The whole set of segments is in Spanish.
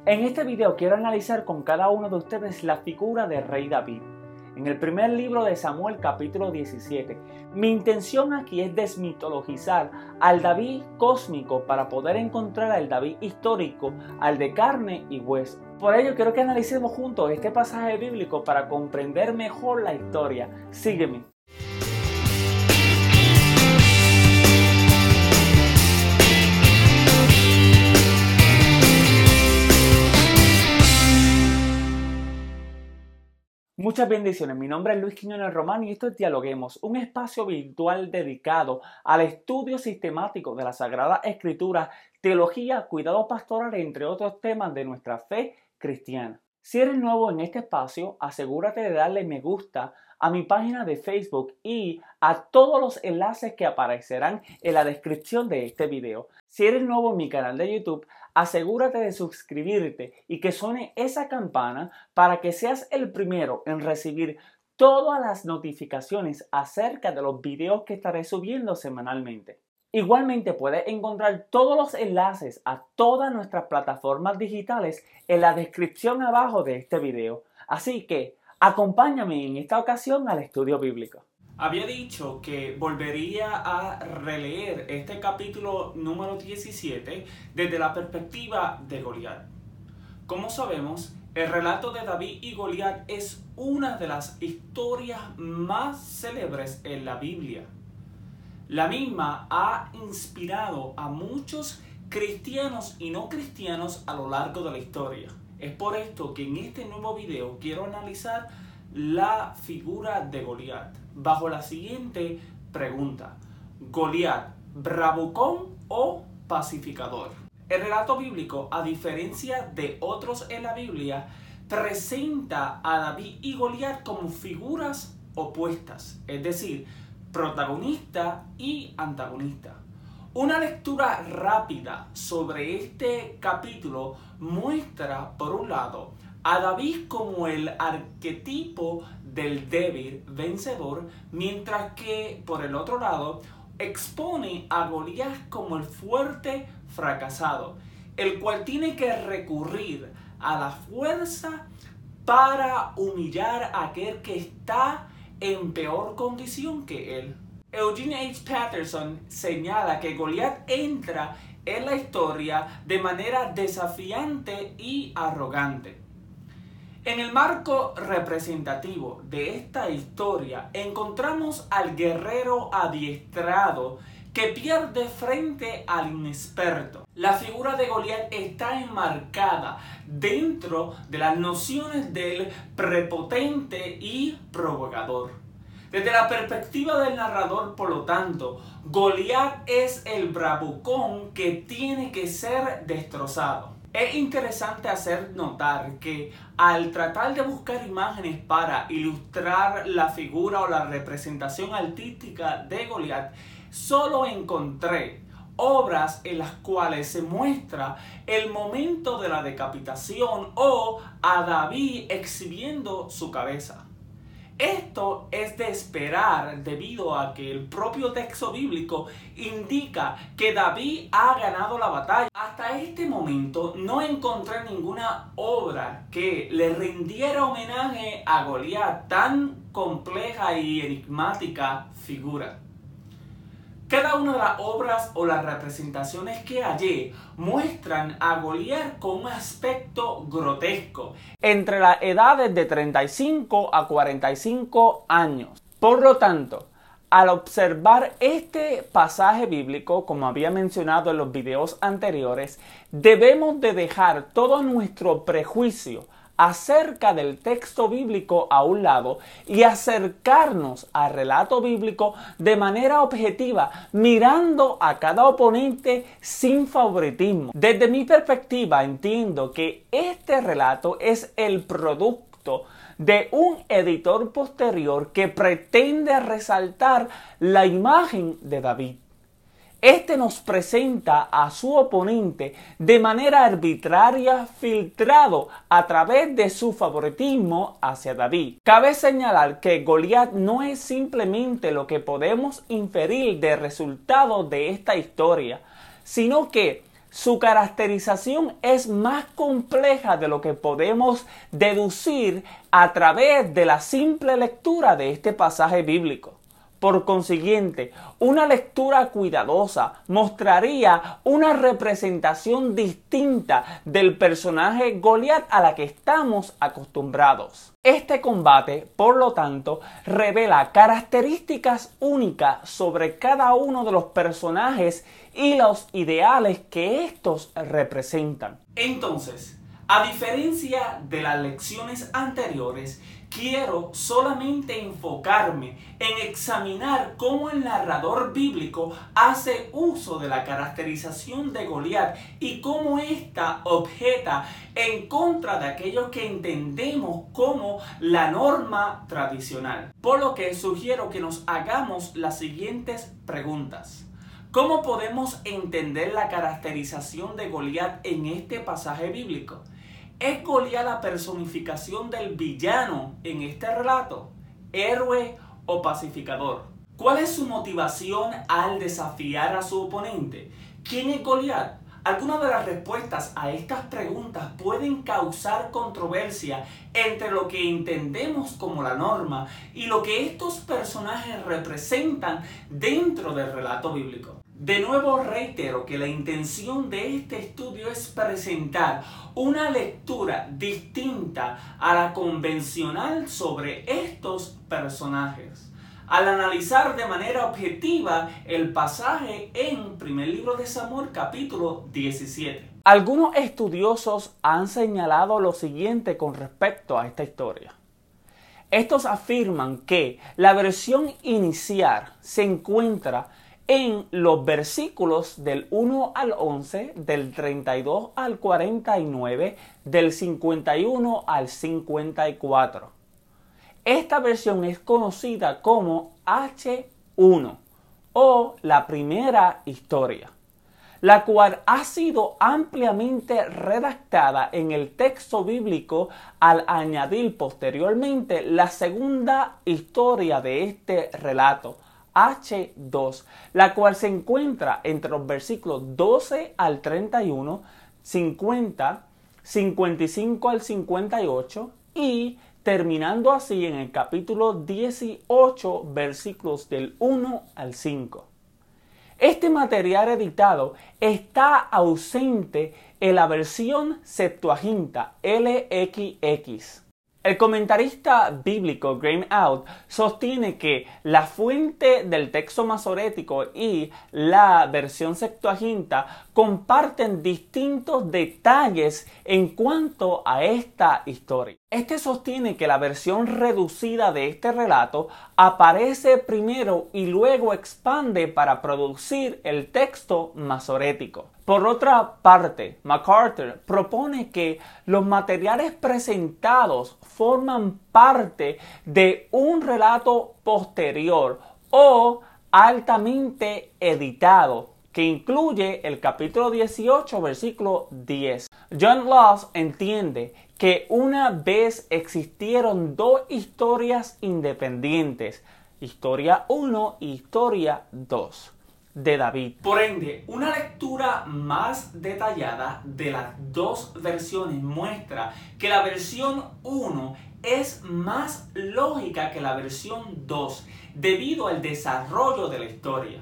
En este video quiero analizar con cada uno de ustedes la figura del rey David. En el primer libro de Samuel, capítulo 17, mi intención aquí es desmitologizar al David cósmico para poder encontrar al David histórico, al de carne y hueso. Por ello quiero que analicemos juntos este pasaje bíblico para comprender mejor la historia. Sígueme. Muchas bendiciones, mi nombre es Luis Quiñones Román y esto es Dialoguemos, un espacio virtual dedicado al estudio sistemático de la Sagrada Escritura, teología, cuidado pastoral, entre otros temas de nuestra fe cristiana. Si eres nuevo en este espacio, asegúrate de darle me gusta a mi página de Facebook y a todos los enlaces que aparecerán en la descripción de este video. Si eres nuevo en mi canal de YouTube, asegúrate de suscribirte y que suene esa campana para que seas el primero en recibir todas las notificaciones acerca de los videos que estaré subiendo semanalmente. Igualmente puedes encontrar todos los enlaces a todas nuestras plataformas digitales en la descripción abajo de este video. Así que acompáñame en esta ocasión al estudio bíblico. Había dicho que volvería a releer este capítulo número 17 desde la perspectiva de Goliat. Como sabemos, el relato de David y Goliat es una de las historias más célebres en la Biblia. La misma ha inspirado a muchos cristianos y no cristianos a lo largo de la historia. Es por esto que en este nuevo video quiero analizar la figura de Goliat bajo la siguiente pregunta: ¿Goliat bravucón o pacificador? El relato bíblico, a diferencia de otros en la Biblia, presenta a David y Goliat como figuras opuestas, es decir, protagonista y antagonista. Una lectura rápida sobre este capítulo muestra, por un lado, a David como el arquetipo del débil vencedor, mientras que, por el otro lado, expone a Goliat como el fuerte fracasado, el cual tiene que recurrir a la fuerza para humillar a aquel que está en peor condición que él. Eugene H. Peterson señala que Goliat entra en la historia de manera desafiante y arrogante. En el marco representativo de esta historia encontramos al guerrero adiestrado que pierde frente al inexperto. La figura de Goliat está enmarcada dentro de las nociones del prepotente y provocador. Desde la perspectiva del narrador, por lo tanto, Goliat es el bravucón que tiene que ser destrozado. Es interesante hacer notar que al tratar de buscar imágenes para ilustrar la figura o la representación artística de Goliat, solo encontré obras en las cuales se muestra el momento de la decapitación o a David exhibiendo su cabeza. Esto es de esperar debido a que el propio texto bíblico indica que David ha ganado la batalla. Hasta este momento no encontré ninguna obra que le rindiera homenaje a Goliat, tan compleja y enigmática figura. Cada una de las obras o las representaciones que hallé muestran a Goliat con un aspecto grotesco, entre las edades de 35 a 45 años. Por lo tanto, al observar este pasaje bíblico, como había mencionado en los videos anteriores, debemos de dejar todo nuestro prejuicio acerca del texto bíblico a un lado y acercarnos al relato bíblico de manera objetiva, mirando a cada oponente sin favoritismo. Desde mi perspectiva entiendo que este relato es el producto de un editor posterior que pretende resaltar la imagen de David. Este nos presenta a su oponente de manera arbitraria, filtrado a través de su favoritismo hacia David. Cabe señalar que Goliat no es simplemente lo que podemos inferir de resultado de esta historia, sino que Su caracterización es más compleja de lo que podemos deducir a través de la simple lectura de este pasaje bíblico. Por consiguiente, una lectura cuidadosa mostraría una representación distinta del personaje Goliat a la que estamos acostumbrados. Este combate, por lo tanto, revela características únicas sobre cada uno de los personajes y los ideales que estos representan. Entonces, a diferencia de las lecciones anteriores, quiero solamente enfocarme en examinar cómo el narrador bíblico hace uso de la caracterización de Goliat y cómo ésta objeta en contra de aquello que entendemos como la norma tradicional. Por lo que sugiero que nos hagamos las siguientes preguntas. ¿Cómo podemos entender la caracterización de Goliat en este pasaje bíblico? ¿Es Goliat la personificación del villano en este relato? ¿Héroe o pacificador? ¿Cuál es su motivación al desafiar a su oponente? ¿Quién es Goliat? Algunas de las respuestas a estas preguntas pueden causar controversia entre lo que entendemos como la norma y lo que estos personajes representan dentro del relato bíblico. De nuevo reitero que la intención de este estudio es presentar una lectura distinta a la convencional sobre estos personajes. Al analizar de manera objetiva el pasaje en primer libro de Samuel capítulo 17. Algunos estudiosos han señalado lo siguiente con respecto a esta historia. Estos afirman que la versión inicial se encuentra en los versículos del 1 al 11, del 32 al 49, del 51 al 54. Esta versión es conocida como H1 o la primera historia, la cual ha sido ampliamente redactada en el texto bíblico al añadir posteriormente la segunda historia de este relato, H2, la cual se encuentra entre los versículos 12 al 31, 50, 55 al 58 y terminando así en el capítulo 18, versículos del 1 al 5. Este material editado está ausente en la versión Septuaginta LXX. El comentarista bíblico Graham Out sostiene que la fuente del texto masorético y la versión Septuaginta comparten distintos detalles en cuanto a esta historia. Este sostiene que la versión reducida de este relato aparece primero y luego expande para producir el texto masorético. Por otra parte, MacArthur propone que los materiales presentados forman parte de un relato posterior o altamente editado que incluye el capítulo 18, versículo 10. John Laws entiende que una vez existieron dos historias independientes, historia 1 y historia 2. De David. Por ende, una lectura más detallada de las dos versiones muestra que la versión 1 es más lógica que la versión 2 debido al desarrollo de la historia.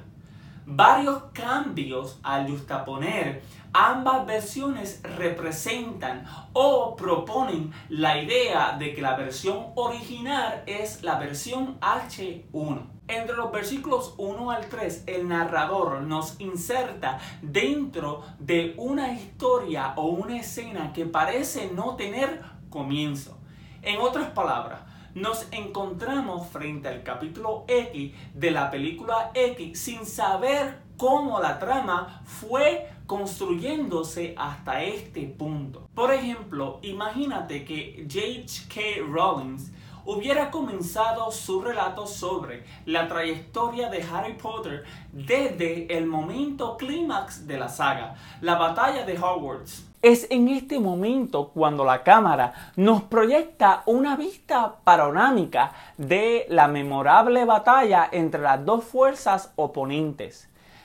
Varios cambios al justaponer ambas versiones representan o proponen la idea de que la versión original es la versión H1. Entre los versículos 1 al 3, el narrador nos inserta dentro de una historia o una escena que parece no tener comienzo. En otras palabras, nos encontramos frente al capítulo X de la película X sin saber cómo la trama fue construyéndose hasta este punto. Por ejemplo, imagínate que J.K. Rowling hubiera comenzado su relato sobre la trayectoria de Harry Potter desde el momento clímax de la saga, la batalla de Hogwarts. Es en este momento cuando la cámara nos proyecta una vista panorámica de la memorable batalla entre las dos fuerzas oponentes.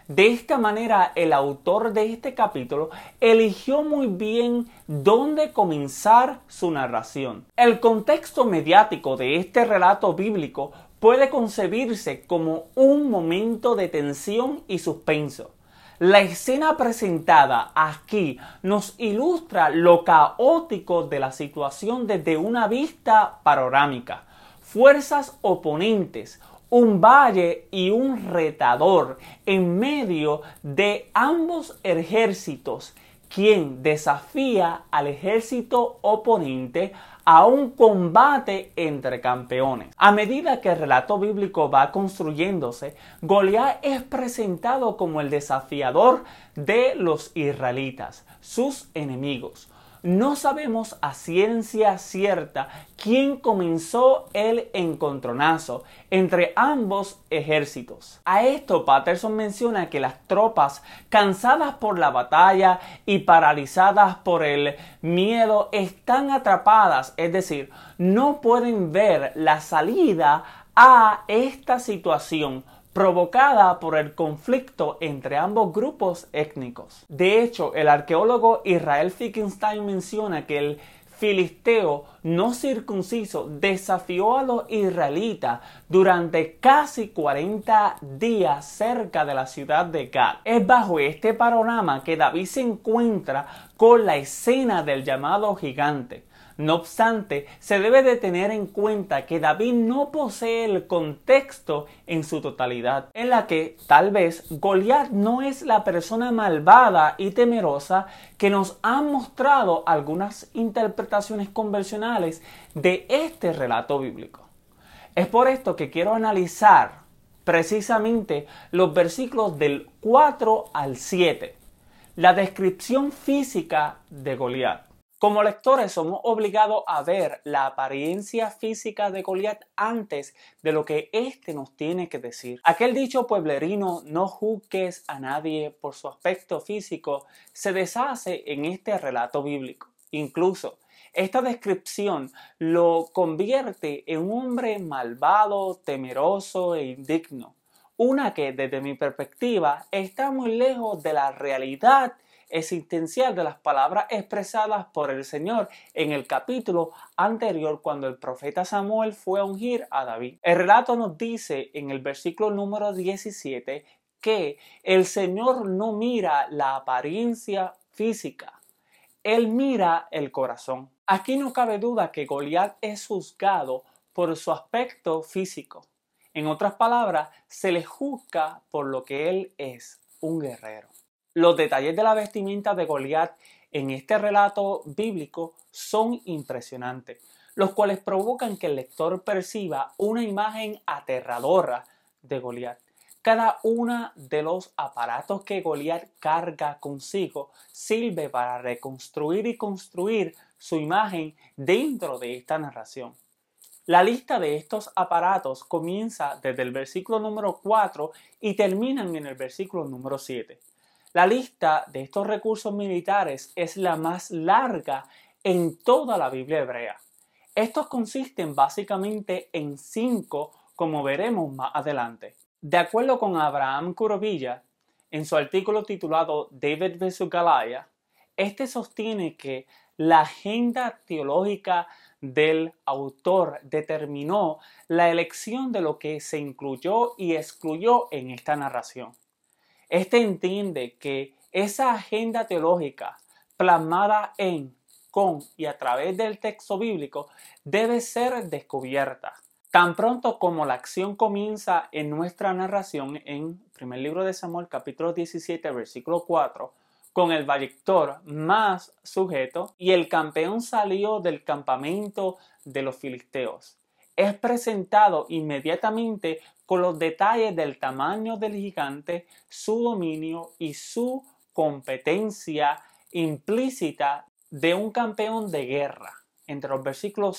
De esta manera, el autor de este capítulo eligió muy bien dónde comenzar su narración. El contexto mediático de este relato bíblico puede concebirse como un momento de tensión y suspenso. La escena presentada aquí nos ilustra lo caótico de la situación desde una vista panorámica. Fuerzas oponentes, un valle y un retador en medio de ambos ejércitos, quien desafía al ejército oponente a un combate entre campeones. A medida que el relato bíblico va construyéndose, Goliat es presentado como el desafiador de los israelitas, sus enemigos. No sabemos a ciencia cierta quién comenzó el encontronazo entre ambos ejércitos. A esto Patterson menciona que las tropas, cansadas por la batalla y paralizadas por el miedo, están atrapadas, es decir, no pueden ver la salida a esta situación provocada por el conflicto entre ambos grupos étnicos. De hecho, el arqueólogo Israel Finkelstein menciona que el filisteo no circunciso desafió a los israelitas durante casi 40 días cerca de la ciudad de Gat. Es bajo este panorama que David se encuentra con la escena del llamado gigante. No obstante, se debe de tener en cuenta que David no posee el contexto en su totalidad, en la que tal vez Goliat no es la persona malvada y temerosa que nos han mostrado algunas interpretaciones convencionales de este relato bíblico. Es por esto que quiero analizar precisamente los versículos del 4 al 7, la descripción física de Goliat. Como lectores somos obligados a ver la apariencia física de Goliat antes de lo que éste nos tiene que decir. Aquel dicho pueblerino, no juzgues a nadie por su aspecto físico, se deshace en este relato bíblico. Incluso, esta descripción lo convierte en un hombre malvado, temeroso e indigno. Una que, desde mi perspectiva, está muy lejos de la realidad existencial de las palabras expresadas por el Señor en el capítulo anterior cuando el profeta Samuel fue a ungir a David. El relato nos dice en el versículo número 17 que el Señor no mira la apariencia física, Él mira el corazón. Aquí no cabe duda que Goliat es juzgado por su aspecto físico. En otras palabras, se le juzga por lo que él es, un guerrero. Los detalles de la vestimenta de Goliat en este relato bíblico son impresionantes, los cuales provocan que el lector perciba una imagen aterradora de Goliat. Cada uno de los aparatos que Goliat carga consigo sirve para reconstruir y construir su imagen dentro de esta narración. La lista de estos aparatos comienza desde el versículo número 4 y termina en el versículo número 7. La lista de estos recursos militares es la más larga en toda la Biblia hebrea. Estos consisten básicamente en 5, como veremos más adelante. De acuerdo con Abraham Kurovilla, en su artículo titulado David vs. Goliath, este sostiene que la agenda teológica del autor determinó la elección de lo que se incluyó y excluyó en esta narración. Este entiende que esa agenda teológica plasmada en, con y a través del texto bíblico debe ser descubierta. Tan pronto como la acción comienza en nuestra narración en primer libro de Samuel capítulo 17 versículo 4, con el vallector más sujeto y el campeón salió del campamento de los filisteos. Es presentado inmediatamente con los detalles del tamaño del gigante, su dominio y su competencia implícita de un campeón de guerra, entre los versículos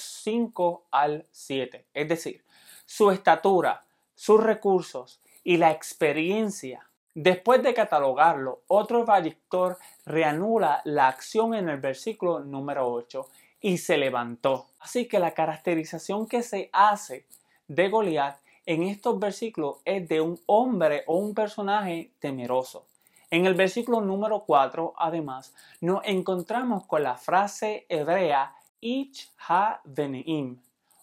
5 al 7. Es decir, su estatura, sus recursos y la experiencia. Después de catalogarlo, otro vallector reanuda la acción en el versículo número 8 y se levantó. Así que la caracterización que se hace de Goliat en estos versículos es de un hombre o un personaje temeroso. En el versículo número 4, además, nos encontramos con la frase hebrea Ich ha-veneim,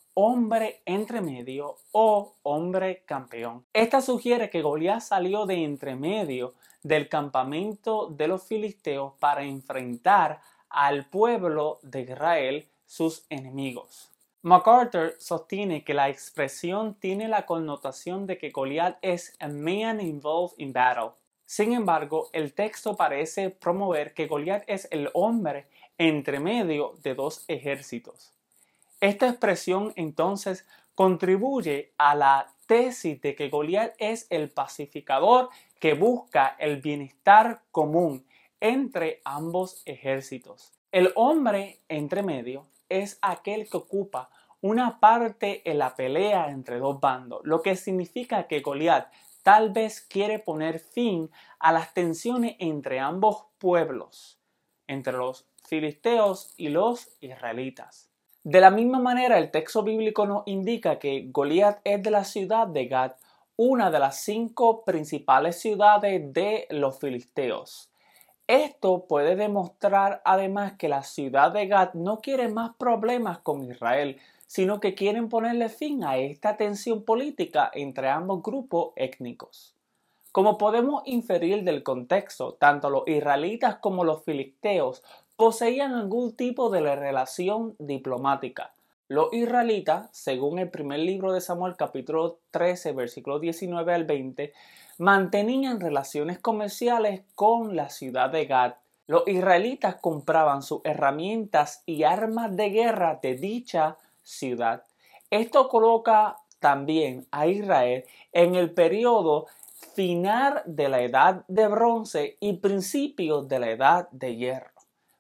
hombre entre medio o hombre campeón. Esta sugiere que Goliat salió de entre medio del campamento de los filisteos para enfrentar al pueblo de Israel, sus enemigos. MacArthur sostiene que la expresión tiene la connotación de que Goliat es a man involved in battle. Sin embargo, el texto parece promover que Goliat es el hombre entre medio de dos ejércitos. Esta expresión entonces contribuye a la tesis de que Goliat es el pacificador que busca el bienestar común entre ambos ejércitos. El hombre entre medio es aquel que ocupa una parte en la pelea entre dos bandos, lo que significa que Goliat tal vez quiere poner fin a las tensiones entre ambos pueblos, entre los filisteos y los israelitas. De la misma manera, el texto bíblico nos indica que Goliat es de la ciudad de Gat, una de las 5 principales ciudades de los filisteos. Esto puede demostrar además que la ciudad de Gat no quiere más problemas con Israel, sino que quieren ponerle fin a esta tensión política entre ambos grupos étnicos. Como podemos inferir del contexto, tanto los israelitas como los filisteos poseían algún tipo de relación diplomática. Los israelitas, según el primer libro de Samuel, capítulo 13, versículos 19 al 20, mantenían relaciones comerciales con la ciudad de Gad. Los israelitas compraban sus herramientas y armas de guerra de dicha ciudad. Esto coloca también a Israel en el periodo final de la edad de bronce y principios de la edad de hierro,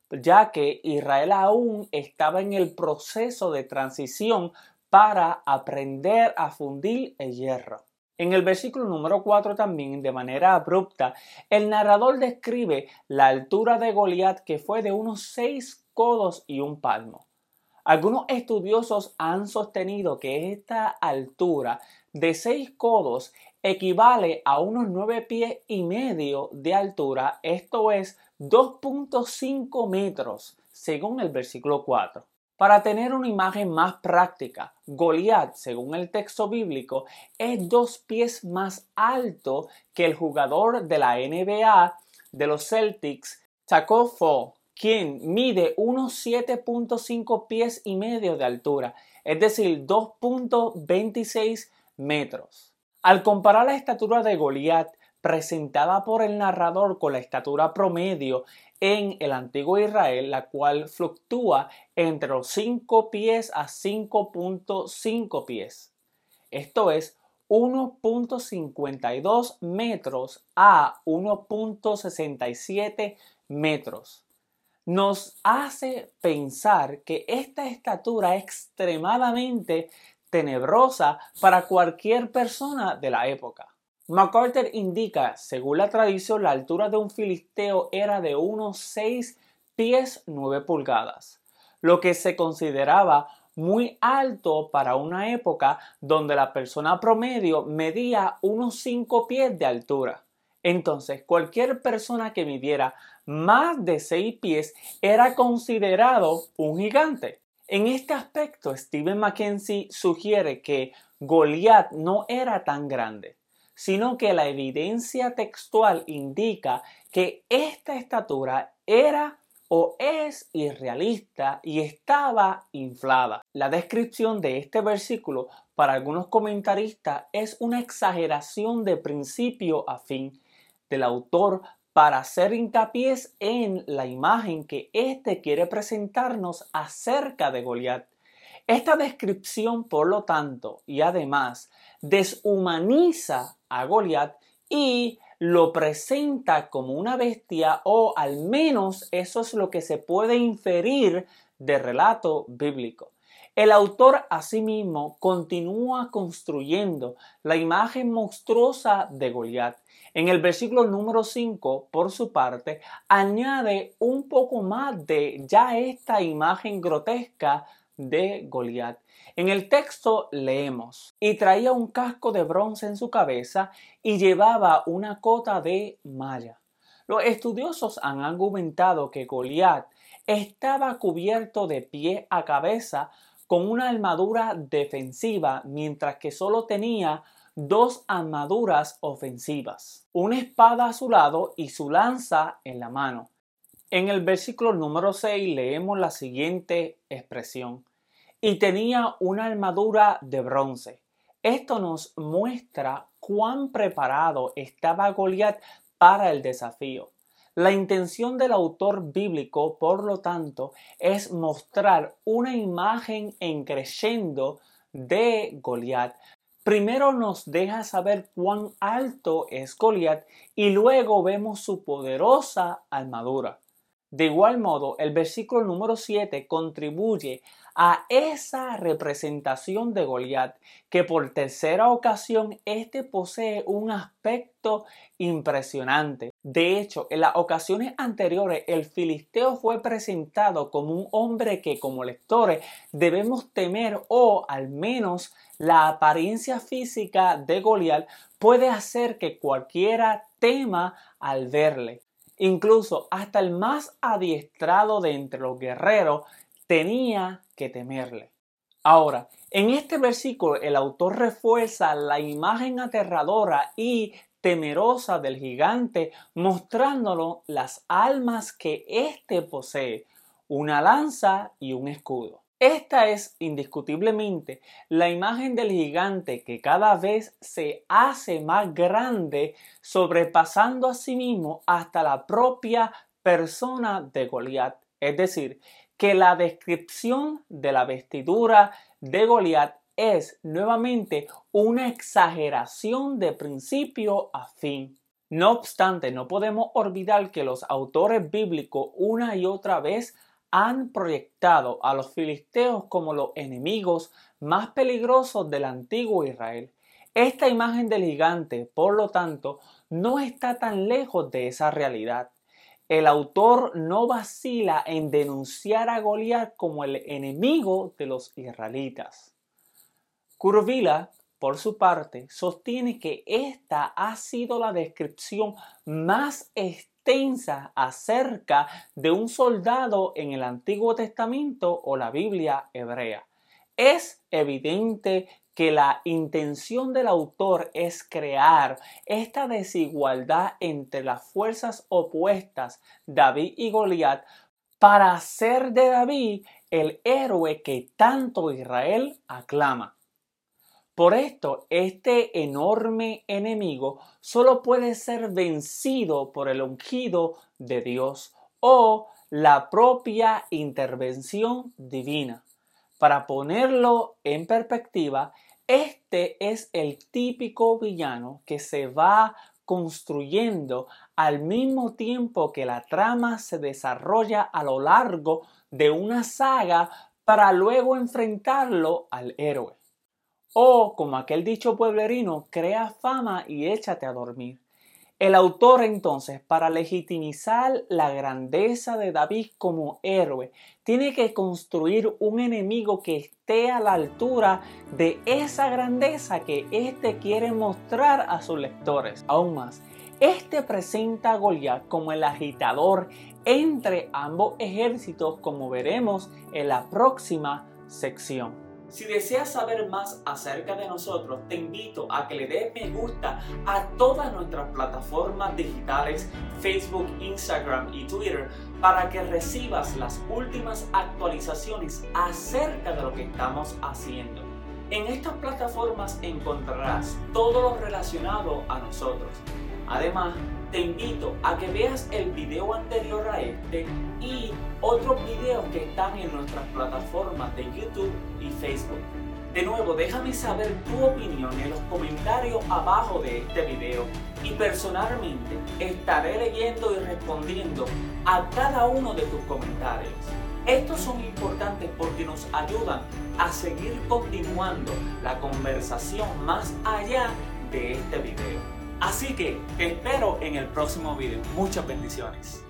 ya que Israel aún estaba en el proceso de transición para aprender a fundir el hierro. En el versículo número 4 también, de manera abrupta, el narrador describe la altura de Goliat, que fue de unos 6 codos y un palmo. Algunos estudiosos han sostenido que esta altura de 6 codos equivale a unos 9 pies y medio de altura, esto es 2.5 metros, según el versículo 4. Para tener una imagen más práctica, Goliat, según el texto bíblico, es 2 pies más alto que el jugador de la NBA de los Celtics, Tacko Fall, quien mide unos 7.5 pies y medio de altura, es decir, 2.26 metros. Al comparar la estatura de Goliat presentada por el narrador con la estatura promedio en el antiguo Israel, la cual fluctúa entre los 5 pies a 5.5 pies. Esto es 1.52 metros a 1.67 metros. Nos hace pensar que esta estatura es extremadamente tenebrosa para cualquier persona de la época. MacArthur indica, según la tradición, la altura de un filisteo era de unos 6 pies 9 pulgadas, lo que se consideraba muy alto para una época donde la persona promedio medía unos 5 pies de altura. Entonces, cualquier persona que midiera más de 6 pies era considerado un gigante. En este aspecto, Stephen Mackenzie sugiere que Goliat no era tan grande, sino que la evidencia textual indica que esta estatura era o es irrealista y estaba inflada. La descripción de este versículo para algunos comentaristas es una exageración de principio a fin del autor para hacer hincapié en la imagen que éste quiere presentarnos acerca de Goliat. Esta descripción, por lo tanto, y además, deshumaniza a Goliat y lo presenta como una bestia, o al menos eso es lo que se puede inferir del relato bíblico. El autor asimismo continúa construyendo la imagen monstruosa de Goliat. En el versículo número 5, por su parte, añade un poco más de ya esta imagen grotesca de Goliat. En el texto leemos: y traía un casco de bronce en su cabeza y llevaba una cota de malla. Los estudiosos han argumentado que Goliat estaba cubierto de pie a cabeza con una armadura defensiva, mientras que solo tenía dos armaduras ofensivas, una espada a su lado y su lanza en la mano. En el versículo número 6 leemos la siguiente expresión: y tenía una armadura de bronce. Esto nos muestra cuán preparado estaba Goliat para el desafío. La intención del autor bíblico, por lo tanto, es mostrar una imagen en creciendo de Goliat. Primero nos deja saber cuán alto es Goliat y luego vemos su poderosa armadura. De igual modo, el versículo número 7 contribuye a esa representación de Goliat, que por tercera ocasión posee un aspecto impresionante. De hecho, en las ocasiones anteriores, el filisteo fue presentado como un hombre que, como lectores, debemos temer, o al menos la apariencia física de Goliat puede hacer que cualquiera tema al verle. Incluso hasta el más adiestrado de entre los guerreros tenía que temerle. Ahora, en este versículo el autor refuerza la imagen aterradora y temerosa del gigante, mostrándonos las armas que éste posee, una lanza y un escudo. Esta es indiscutiblemente la imagen del gigante que cada vez se hace más grande, sobrepasando a sí mismo hasta la propia persona de Goliat. Es decir, que la descripción de la vestidura de Goliat es nuevamente una exageración de principio a fin. No obstante, no podemos olvidar que los autores bíblicos una y otra vez han proyectado a los filisteos como los enemigos más peligrosos del antiguo Israel. Esta imagen del gigante, por lo tanto, no está tan lejos de esa realidad. El autor no vacila en denunciar a Goliat como el enemigo de los israelitas. Kuruvilla, por su parte, sostiene que esta ha sido la descripción más extensa acerca de un soldado en el Antiguo Testamento o la Biblia hebrea. Es evidente que la intención del autor es crear esta desigualdad entre las fuerzas opuestas, David y Goliat, para hacer de David el héroe que tanto Israel aclama. Por esto, este enorme enemigo solo puede ser vencido por el ungido de Dios o la propia intervención divina. Para ponerlo en perspectiva, este es el típico villano que se va construyendo al mismo tiempo que la trama se desarrolla a lo largo de una saga para luego enfrentarlo al héroe. O, como aquel dicho pueblerino, crea fama y échate a dormir. El autor entonces, para legitimizar la grandeza de David como héroe, tiene que construir un enemigo que esté a la altura de esa grandeza que éste quiere mostrar a sus lectores. Aún más, este presenta a Goliat como el agitador entre ambos ejércitos, como veremos en la próxima sección. Si deseas saber más acerca de nosotros, te invito a que le des me gusta a todas nuestras plataformas digitales, Facebook, Instagram y Twitter, para que recibas las últimas actualizaciones acerca de lo que estamos haciendo. En estas plataformas encontrarás todo lo relacionado a nosotros. Además, te invito a que veas el video anterior a este y otros videos que están en nuestras plataformas de YouTube y Facebook. De nuevo, déjame saber tu opinión en los comentarios abajo de este video y personalmente estaré leyendo y respondiendo a cada uno de tus comentarios. Estos son importantes porque nos ayudan a seguir continuando la conversación más allá de este video. Así que te espero en el próximo video. Muchas bendiciones.